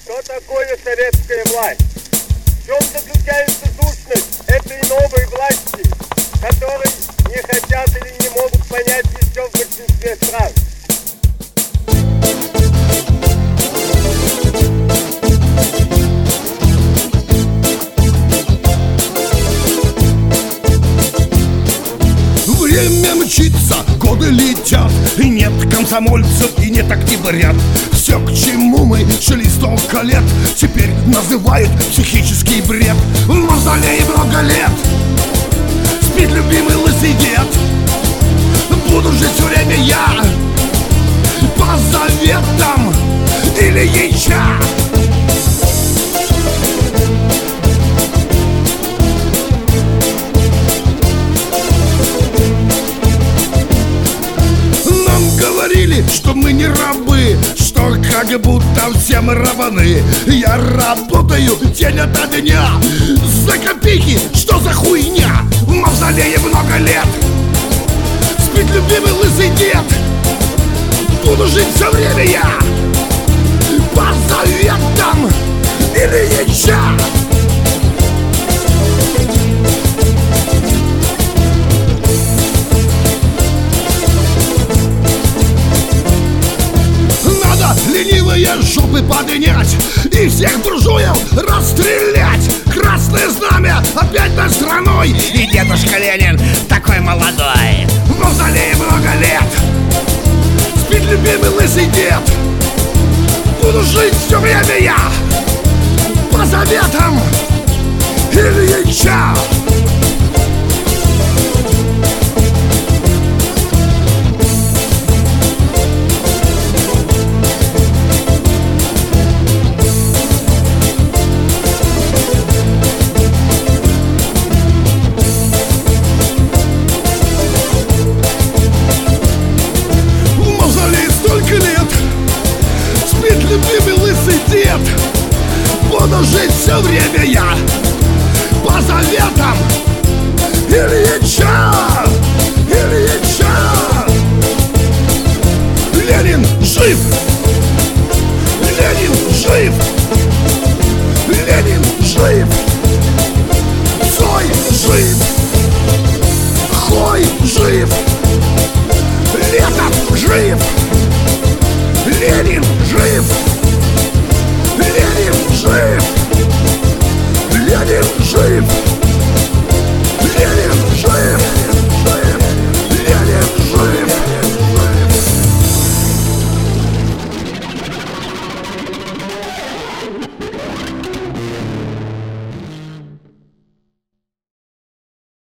Что такое советская власть? В чем заключается сущность этой новой власти, которой не хотят или не могут понять еще в большинстве стран? Время мчится, годы летят, и нет комсомольцев, и нет октябрят. Все, к чему мы шли столько лет, теперь называют психический бред. В мавзолее много лет спит любимый лысый дед. Буду жить все время я по заветам Ильича. Что мы не рабы, что как будто все мы равны. Я работаю день ото дня за копейки, что за хуйня? В мавзолее много лет спит любимый лысый дед. Буду жить все время я по заветам Ильича. Ленивые жопы поднять и всех буржуев расстрелять. Красное знамя опять над страной, и дедушка Ленин такой молодой. В мавзолее много лет спит любимый лысый дед. Буду жить все время я по заветам Ильича. Любимый лысый дед. Буду жить все время я по заветам Ильича. Ильича. Ленин жив. Ленин жив. Ленин жив. Цой жив. Хой жив. Летов жив. Ленин жив! Ленин жив! Ленин жив!